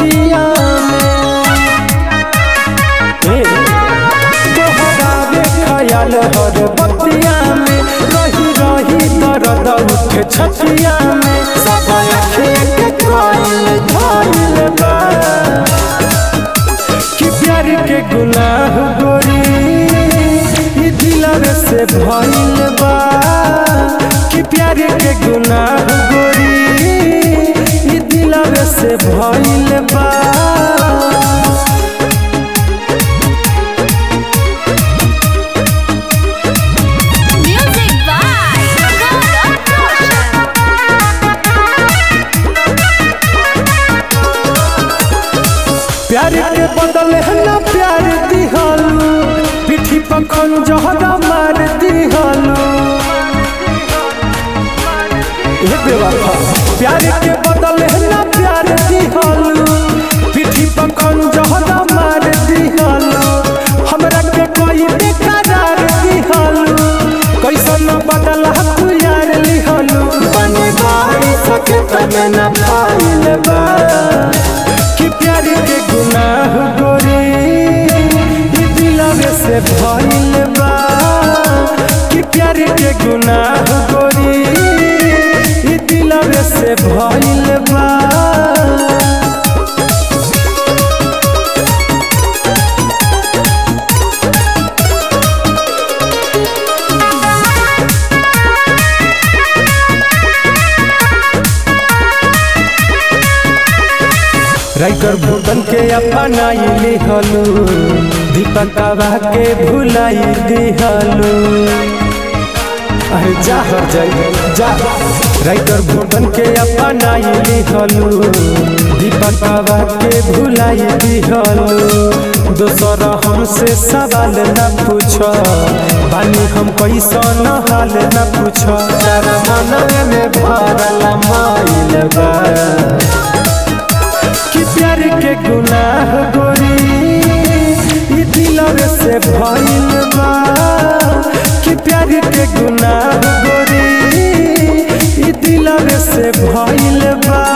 बतिया में तोहरावे ख्याल हर बतिया में रही रही दर्द उठे छतिया में सब अखे के कोइल धइल बा कि प्यार के गुनाह गोरी ई दिलवे से भइल बा कि प्यार के गुनाह गोरी ई दिलवे से भइल बा। प्यार के बदले ना प्यार दिहलू पीठी पर खंजर मार दिहलू प्यार के बदले ना प्यार दिहलू पीठी पर खंजर मार दिहलू हमरा के कोई बेकरार दिहलू कैसन बदला तू यार लिहलू बने भाई सके तने ना पाइल बा कि प्यार के गुनाह गोरी ई दिलवे से भइल बा कि प्यार के गुनाह गोरी ई दिलवे से भइल बा। राइटर भूतन के अपनाई लिहलू दीपकवा के भुलाई दिहलू अरे जा हर जाई जा राइटर भूतन के अपनाई लिहलू दीपकवा के भुलाई दिहलू दोसर हमसे सवाल न पूछो बानी हम कैसन हाल न पूछो तारा मन में भरल माइल बा कि प्यार के गुनाह गोरी ई दिलवे से भइल बा कि प्यार के गुनाह गोरी ई दिलवे से भइल बा।